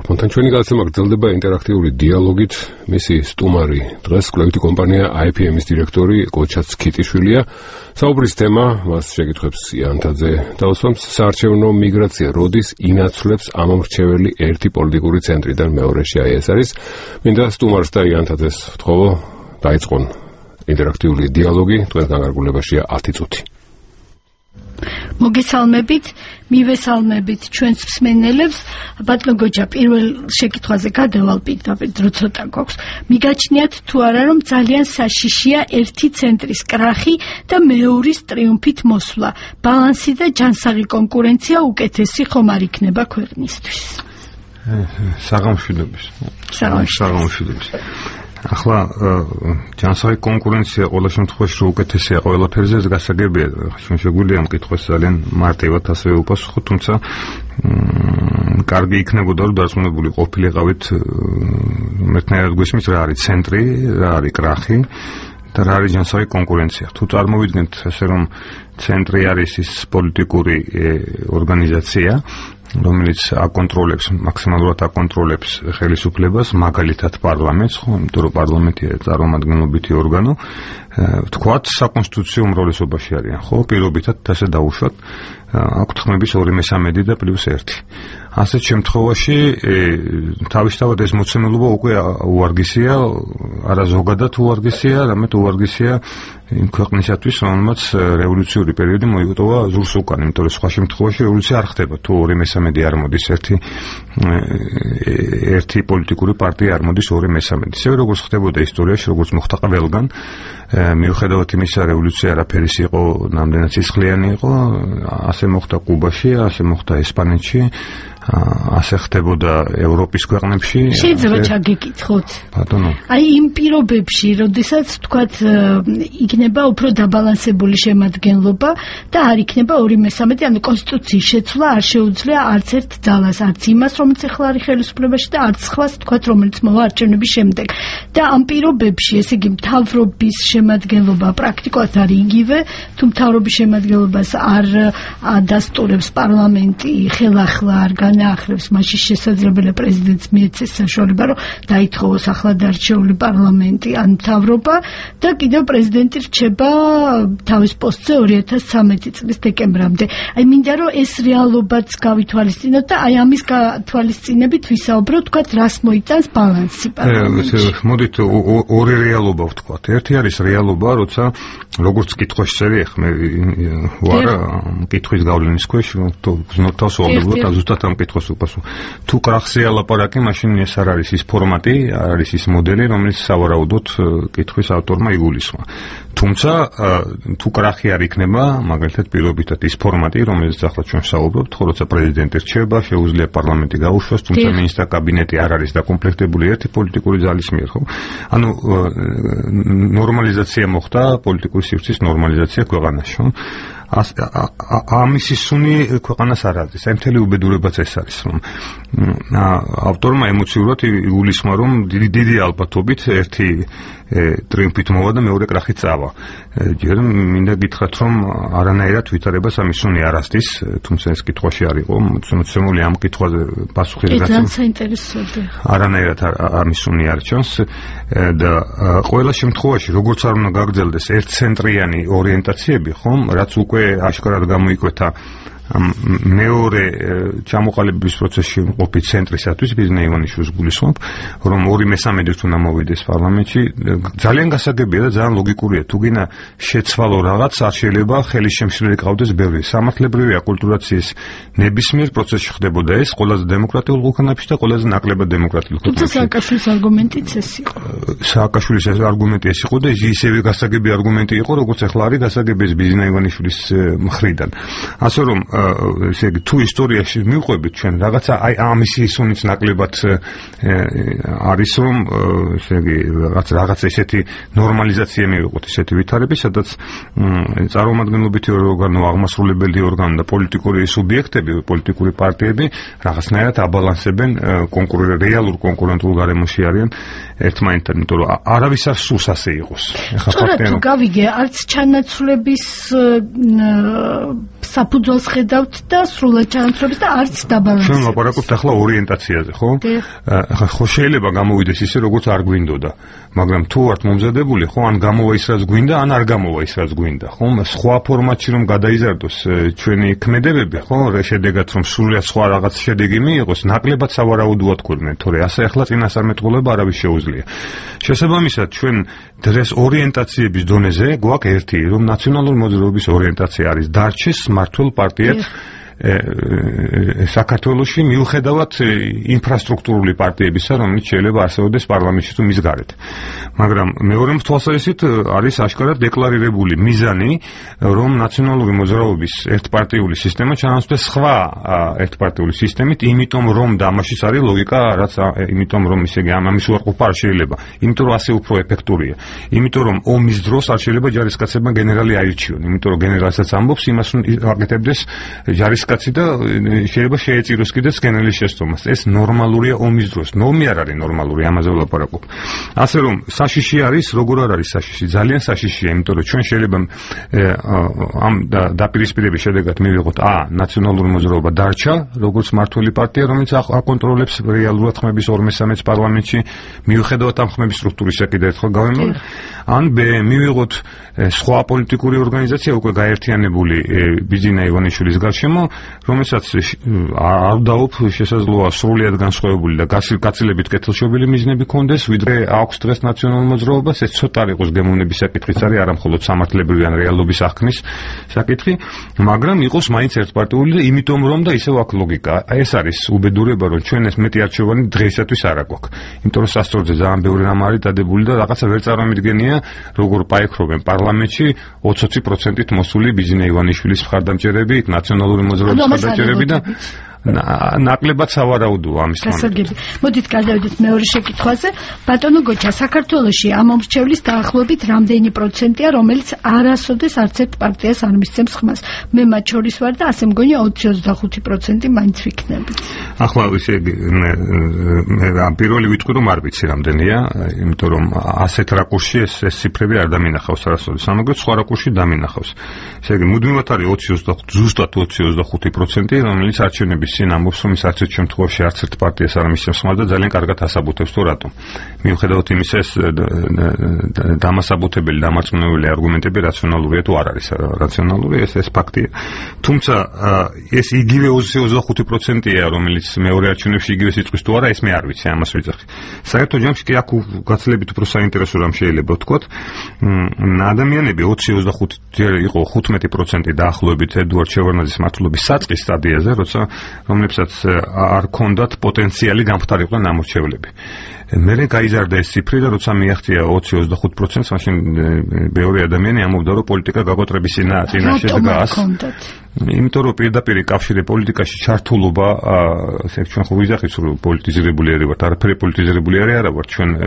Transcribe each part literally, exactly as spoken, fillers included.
თქონთან ჩვენი გადაცემა გრძელდება ინტერაქტიული დიალოგით. მისი სტუმარი დღეს კვლევითი კომპანია I P M-ის დირექტორი გოჩაც ქიტიშვილია. საუბრის თემა მას შეკითხვებს იანთაძე დაუსვამს. საარჩევნო მიგრაცია როდის ინაცვლებს ამომრჩეველი ერთი პოლიტიკური ცენტრიდან მეორეში? აი ეს არის. მინდა სტუმარს და იანთაძეს ვთხოვო დაიწყონ ინტერაქტიული დიალოგი. თქვენ განკარგულებაშია ათი წუთი. მოგესალმებით, მივესალმებით ჩვენს მსმენელებს. ბატონო გოჯა, პირველ შეკითხვაზე გადავალ პირდაპირ, დრო ცოტა გვაქვს. მიგაჩნიათ თუ არა, რომ ძალიან საშიშია ერთი ცენტრის კრახი და მეორის ტრიუმფით მოსვლა. ბალანსი და ჯანსაღი კონკურენცია უკეთესი ხომ არ იქნება ქვეყნისთვის? საღამოშვიდობის. საღამოშვიდობის. ახლა ჯანსაღი კონკურენცია ყველა შემთხვევაში რო უკეთესია ყველაფერზე, ეს გასაგებია. ჩვენ შეგვიძლია ამ კითხვას ძალიან მარტივად ასევე უპასუხოთ, თუმცა კარგი იქნებოდა რომ დარწმუნებული ყოფილიყავით, მეტნაირად გვესმის რა არის ცენტრი, რა არის კრახი და რა არის ჯანსაღი კონკურენცია. თუ წარმოვიდგენთ ასე რომ ცენტრი არის ის პოლიტიკური ორგანიზაცია, რომელიც აკონტროლებს, მაქსიმალურად აკონტროლებს ხელისუფლებას, მაგალითად პარლამენტს, ხო, იმიტომ რომ პარლამენტია წარმომადგენლობითი ორგანო, ვთქვათ, საკონსტიტუციო უმრავლესობაში არიან, ხო, პირობითად ასე დაუშვათ, აქვთ ხმების ორი მესამედი და პლუს ერთი. ასეთ შემთხვევაში თავისთავად ეს მოცემულობა უკვე უვარგისია, არა ზოგადად უვარგისია, არამედ უვარგისია იმ ქვეყნისათვის, რომელმაც რევოლუციური პერიოდი მოიპოვა ზურს უკან, იმიტომ რომ სხვა შემთხვევაში რევოლუცია არ ხდება, თუ ორი მესამედი არ მოდის ერთი ერთი პოლიტიკური პარტია არ მოდის ორი მესამედი. ისევე როგორც ხდებოდა ისტორიაში, როგორც მოხდა ყველგან, მიუხედავად იმისა, რევოლუცია არაფერის იყო, ნამდვილად სისხლიანი იყო, ასე მოხდა კუბაში, ასე მოხდა ესპანეთში, ასე ხდებოდა ევროპის ქვეყნებში. შეიძლება ჩაგეკითხოთ. ბატონო. აი იმ პირობებში, როდესაც თქვათ იქნება უფრო დაბალანსებული შემადგენლობა და არ იქნება ორი მესამედი, ანუ კონსტიტუციის შეცვლა არ შეუძლია არც ერთ ძალას, არც იმას, რომელიც ახლა არის ხელისუფლებაში და არც სხვას, თქვათ, რომელიც მოვა არჩევნების შემდეგ. და ამ პირობებში, ესე იგი, მთავრობის შემადგენლობა პრაქტიკულად არის იგივე, თუ მთავრობის შემადგენლობას არ დასტურებს პარლამენტი, ხელახლა არ განაახლებს, მაშინ შესაძლებელია პრეზიდენტს მიეცეს საშუალება, რომ დაითხოვოს ახლად არჩეული პარლამენტი ან მთავრობა და კიდევ პრეზიდენტი რჩება თავის პოსტზე ორი ათას ცხრამეტი წლის დეკემბრამდე. აი მინდა რომ ეს რეალობაც გავითვალისწინოთ და აი ამის გათვალისწინებით ვისაუბროთ, თქვათ, რას მოიტანს ბალანსი პარლამენტში. მოდით ორი რეალობა ვთქვათ. ერთი არის რეალობა, როცა როგორც კითხვაში წერია ხმე ვარ კითხვის გავლენის ქვეშ, გზნობ თავს ვუყურებთ და ზუსტად ამ კითხვას უპასუხო. თუ კრახზეა ლაპარაკი, მაშინ ეს არ არის ის ფორმატი, არ არის ის მოდელი, რომელიც სავარაუდოდ კითხვის ავტორმა იგულისხმა. თუმცა თუ კრახი არ იქნება, მაგალითად პირობითად ის ფორმატი, რომელიც ახლა ჩვენ ვსაუბრობთ, ხო, როცა პრეზიდენტი რჩება, შეუძლია პარლამენტი გაუშვას, თუმცა მინისტრთა კაბინეტი არ არის დაკომპლექტებული ერთი პოლიტიკური ძალის მიერ, ხო? ანუ ნორმალიზაცია მოხდა, პოლიტიკური სივრცის ნორმალიზაცია ქვეყანაში, ხო? ამის ისუნი ქვეყანას არ არის. აი მთელი უბედურებაც ეს არის, რომ ავტორმა ემოციურად იგულისხმა, რომ დიდი ალბათობით ერთი ტრიუმფით მოვა და მეორე კრახი წავა. ჯერ მინდა გითხრათ, რომ არანაირად ვითარებას ამ ისუნი არ ასდის, თუმცა ეს კითხვაში არ იყო, მოცემული ამ კითხვაზე პასუხი ძალიან საინტერესოა. არანაირად ამ ისუნი არ ჩანს და ყველა შემთხვევაში, როგორც არ უნდა გაგრძელდეს ერთცენტრიანი ორიენტაციები, ხომ, რაც უკვე აშკარად გამოიკვეთა მეორე ჩამოყალიბების პროცესში მყოფი ცენტრისათვის, ბიზნე ივანიშვილს გულისხმობ, რომ ორი მესამედით უნდა მოვიდეს პარლამენტში. ძალიან გასაგებია და ძალიან ლოგიკურია. თუ გინდა შეცვალო რაღაც, არ შეიძლება ხელის შემშლელი ყავდეს ბევრი. სამართლებრივია კულტურაციის ნებისმიერ პროცესში ხდებოდა ეს ყველაზე დემოკრატიულ ქვეყნებში და ყველაზე ნაკლებად დემოკრატიულ ქვეყნებში. თუმცა სააკაშვილის არგუმენტიც ეს იყო. სააკაშვილის არგუმენტი ეს იყო და ისევე გასაგები არგუმენტი იყო, როგორც ახლა არის გასაგები ეს ბიზნე ივანიშვილის მხრიდან. ასე რომ ესე იგი თუ ისტორიაში მივყვებით ჩვენ რაღაცა აი ამის ისუნიც ნაკლებად არის რომ ესე იგი რაღაც რაღაც ესეთი ნორმალიზაცია მივიღოთ, ესეთი ვითარები, სადაც წარმომადგენლობითი ორგანო, აღმასრულებელი ორგანო და პოლიტიკური სუბიექტები, პოლიტიკური პარტიები რაღაცნაირად აბალანსებენ კონკურენტულ რეალურ კონკურენტულ გარემოში არიან ერთმანეთთან, იმიტომ რომ არავის არ სურს ასე იყოს. ახლა ფაქტია რომ გავიგე, არც ჩანაცვლების საფუძველს ხედავთ და სრულად ჩანაცვლებს და არც დაბალანსებას. ჩვენ ვაპარაკობთ ახლა ორიენტაციაზე, ხო? ახლა ხო შეიძლება გამოვიდეს ისე, როგორც არ გვინდოდა, მაგრამ თუ ვართ მომზადებული, ხო, ან გამოვა ის რაც გვინდა, ან არ გამოვა ის რაც გვინდა, ხო? სხვა ფორმატში რომ გადაიზარდოს ჩვენი ქმედებები, ხო, შედეგად რომ სრულიად სხვა რაღაც შედეგი მიიღოს, ნაკლებად სავარაუდოა თქვენ, თორე ასე ახლა წინასწარმეტყველება არავის შეუძლია. შესაბამისად, ჩვენ დღეს ორიენტაციების დონეზე გვაქვს ერთი, რომ ნაციონალური მოძრაობის ორიენტაცია არის დარჩეს მმართველ პარტიად საქართველოში მიუხედავად ინფრასტრუქტურული პარტიებისა, რომელიც შეიძლება არსებობდეს პარლამენტში თუ მის გარეთ. მაგრამ მეორე თვალსაზრისით არის აშკარად დეკლარირებული მიზანი, რომ ნაციონალური მოძრაობის ერთპარტიული სისტემა ჩაანაცვლეს სხვა ერთპარტიული სისტემით, იმიტომ რომ და ამაშიც არის ლოგიკა, რაც იმიტომ რომ ისე იგი ამის უარყოფა არ შეიძლება, იმიტომ რომ ასე უფრო ეფექტურია. იმიტომ რომ ომის დროს არ შეიძლება ჯარისკაცებმა გენერალი აირჩიონ, იმიტომ რომ გენერალსაც ამბობს იმას რომ აკეთებდეს ჯარის კაცი და შეიძლება შეეწიროს კიდეც გენერლის შეცდომას. ეს ნორმალურია ომის დროს. ნომი არ არის ნორმალური, ამაზე ვლაპარაკობ. ასე რომ საშიში არის, როგორ არ არის საშიში? ძალიან საშიშია, იმიტომ რომ ჩვენ შეიძლება ამ დაპირისპირების შედეგად მივიღოთ ა ნაციონალური მოძრაობა დარჩა, როგორც მმართველი პარტია, რომელიც აკონტროლებს რეალურად ხმების ორ მესამედს პარლამენტში, მიუხედავად ამ ხმების სტრუქტურისა კიდევ ერთხელ გავიმეორე. ან ბ მივიღოთ სხვა პოლიტიკური ორგანიზაცია უკვე გაერთიანებული ბიძინა ივანიშვილის გარშემო, რომელსაც არ დავუp შესაძლოა სრულიად განსხვავებული და გაცილებით კეთილშობილი მიზნები ქონდეს, ვიდრე აქვს დღეს ნაციონალურ მოძრაობას. ეს ცოტა არ იყოს გემოვნების საკითხიც არის, არა მხოლოდ სამართლებრივი ან რეალობის აღქმის საკითხი, მაგრამ იყოს მაინც ერთპარტიული და იმიტომ რომ და ისევ აქ ლოგიკა. ეს არის უბედურება, რომ ჩვენ ეს მეტი არჩევანი დღეისათვის არ აგვაქვს. იმიტომ რომ სასწორზე ძალიან ბევრი რამ არის დადებული და რაღაცა ვერ წარმომიდგენია, როგორ პაიქრობენ პარლამენტში ოცი პროცენტით მოსული ბიძინა ივანიშვილის მხარდამჭერები, ნაციონალური მოძრაობის მხარდამჭერები და ნაკლებად სავარაუდოა ამის გამო. მოდით გადავიდეთ მეორე შეკითხვაზე. ბატონო გოჩა, საქართველოში ამ მომრჩევლის დაახლოებით რამდენი პროცენტია, რომელიც არასოდეს არც ერთ პარტიას არ მისცემს ხმას? მე მათ შორის ვარ და ასე მგონია ოცი ოცდახუთი პროცენტი მაინც ვიქნები. ახლა ისე მე პირველი ვიტყვი რომ არ ვიცი რამდენია, იმიტომ რომ ასეთ რაკურსში ეს ეს ციფრები არ დამინახავს არასოდეს, მაგრამ სხვა რაკურსში დამინახავს. ესე იგი მუდმივად არის ოცი ოცდახუთი, ზუსტად ოცი ოცდახუთი პროცენტი, რომელიც არჩევნების წინ ამბობს, რომ ის არც ერთ შემთხვევაში არც ერთ პარტიას არ მისცემს ხმას და ძალიან კარგად ასაბუთებს თუ რატომ. მიუხედავად იმისა, ეს დამასაბუთებელი, დამარწმუნებელი არგუმენტები რაციონალურია თუ არ არის რაციონალური, ეს ეს ფაქტია. თუმცა ეს იგივე ოცი ოცდახუთი პროცენტია, რომელიც მეორე არჩევნებში იგივე სიტყვის თუ არა, ეს მე არ ვიცი, ამას ვიძახი. საერთო ჯამში კი აქ გაცილებით უფრო საინტერესო რამ შეიძლება ვთქვათ. ადამიანები ოცი ოცდახუთი იყო ხუთმეტი პროცენტი დაახლოებით ედუარდ შევარდნაძის მმართველობის საწყის სტადიაზე, როცა რომლებსაც არ ქონდათ პოტენციალი გამხდარიყვნენ ამორჩევლები. მერე გაიზარდა ეს ციფრი და როცა მიაღწია ოცი ოცდახუთ პროცენტს, მაშინ ბევრი ადამიანი ამბობდა, რომ პოლიტიკა გაყოტრების წინაშე დგას. იმიტომ რომ პირდაპირ კავშირი პოლიტიკაში ჩართულობა, ასე ჩვენ ხო ვიზახით, რომ პოლიტიზირებული არ ვართ, არაფერი პოლიტიზირებული არ არა ვართ, ჩვენ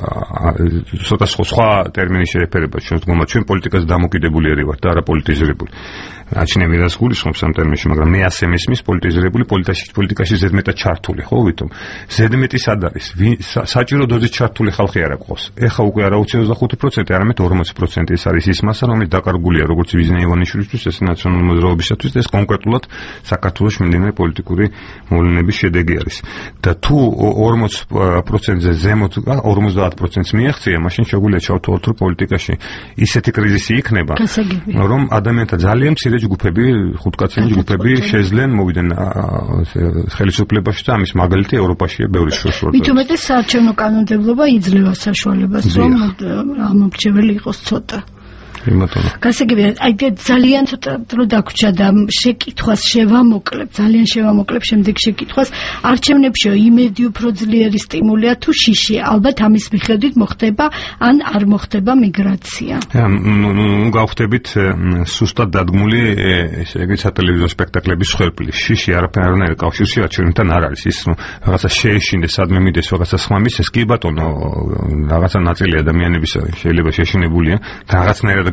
ცოტა სხვა ტერმინი შეეფერება ჩვენს დგომა, ჩვენ პოლიტიკაზე დამოკიდებული არ ვართ და არა პოლიტიზირებული. აჩნევი რას გულისხმობს ამ ტერმინში, მაგრამ მე ასე მესმის პოლიტიზირებული პოლიტიკაში ზედმეტად ჩართული, ხო ვითომ? ზედმეტი სად არის? საჭირო დოზით ჩართული ხალხი არ აქვს. ეხა უკვე არა ოცი ოცდახუთი პროცენტი, არამედ ორმოცი პროცენტი ეს არის ის მასა, რომელიც დაკარგულია როგორც ბიძინა ივანიშვილისთვის, ეს ნაციონალური მოძრაობისათვის და ეს კონკრეტულად საქართველოს მიმდინარე პოლიტიკური მოვლენების შედეგი არის. და თუ ორმოცი პროცენტზე ზემოთ ორმოცდაათ პროცენტს მიაღწია, მაშინ შეგვიძლია ჩავთვალოთ, რომ პოლიტიკაში ისეთი კრიზისი იქნება, რომ ადამიანთა ძალიან მცირე ჯგუფები, ხუთკაციანი ჯგუფები შეძლენ მოვიდნენ ხელისუფლებაში და ამის მაგალითი ევროპაშია ბევრი შორს. მით უმეტეს საარჩევნო კანონმდებლობა იძლევა საშუალებას, რომ ამორჩეველი იყოს ცოტა. გასაგებია, აი ძალიან ცოტა დრო დაგვრჩა და შეკითხვას შევამოკლებ, ძალიან შევამოკლებ შემდეგ შეკითხვას. არჩევნებში იმედი უფრო ძლიერი სტიმულია თუ შიშია? ალბათ ამის მიხედვით მოხდება ან არ მოხდება მიგრაცია. ნუ გავხდებით სუსტად დადგმული, ესე იგი სატელევიზიო სპექტაკლების ხერხი. შიში არაფერი კავშირში არჩევნებთან არ არის. ის რაღაცა შეეშინდეს, სადმე მიდეს რაღაცა სხვა მის, ეს კი ბატონო, რაღაცა ნაწილი ადამიანების შეიძლება შეშინებულია, რაღაცნაირად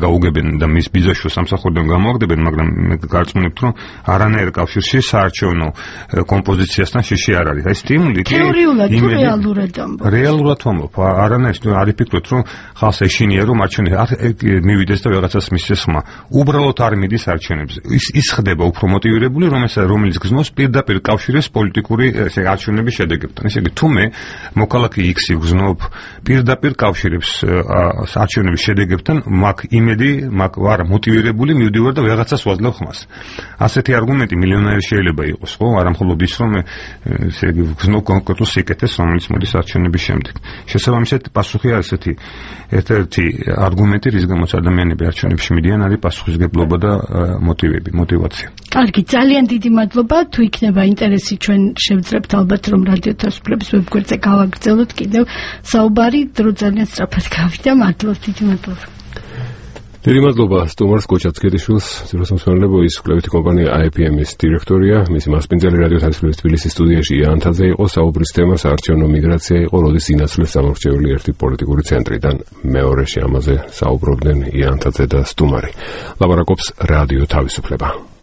გაუგებენ და მის ბიძაშვილს სამსახურიდან გამოაგდებენ, მაგრამ მე გარწმუნებთ, რომ არანაირ კავშირში საარჩევნო კომპოზიციასთან შიში არ არის. აი სტიმული კი თეორიულად თუ რეალურად ამბობ. რეალურად ვამბობ, არანაირ არ იფიქროთ, რომ ხალხს ეშინია, რომ არჩევნები არ მივიდეს და ვიღაცას მისცეს ხმა. უბრალოდ არ მიდის არჩევნებზე. ის ის ხდება უფრო მოტივირებული, რომელიც გზნობს პირდაპირ კავშირებს პოლიტიკური არჩევნების შედეგებთან. ესე იგი, თუ მე მოქალაქე X-ი გზნობ პირდაპირ კავშირებს არჩევნების შედეგებთან, მაგ იმედი, მაგ ვარ მოტივირებული, მივდივარ და ვიღაცას ვაძლევ ხმას. ასეთი არგუმენტი მილიონერი შეიძლება იყოს, ხო? არა მხოლოდ ის, რომ ესე იგი გზნობ კონკრეტულ სიკეთეს, რომელიც მოდის არჩევნების შემდეგ. შესაბამისად, პასუხი არის ესეთი ერთ-ერთი არგუმენტი, რის გამოც ადამიანები არჩევნებში მიდიან, არის პასუხისგებლობა და მოტივები, მოტივაცია. კარგი, ძალიან დიდი მადლობა. თუ იქნება ინტერესი, ჩვენ შევძლებთ ალბათ, რომ რადიო თავისუფლების ვებგვერდზე გავაგრძელოთ კიდევ საუბარი, დრო ძალიან სწრაფად გავიდა. მადლობთ, დიდი მადლობა. დიდი მადლობა სტუმარს კოჩაცკეტიშვილს, ძიროსამსახურებო ის კვლევითი კომპანია I P M-ის დირექტორია, მისი მასპინძელი რადიო თავისუფლების თბილისის სტუდიაში იანთაძე იყო, საუბრის თემა საარჩევნო მიგრაცია იყო, როდის ინაცვლეს სამორჩეული ერთი პოლიტიკური ცენტრიდან მეორეში ამაზე საუბრობდნენ იანთაძე და სტუმარი. ლაპარაკობს რადიო თავისუფლება.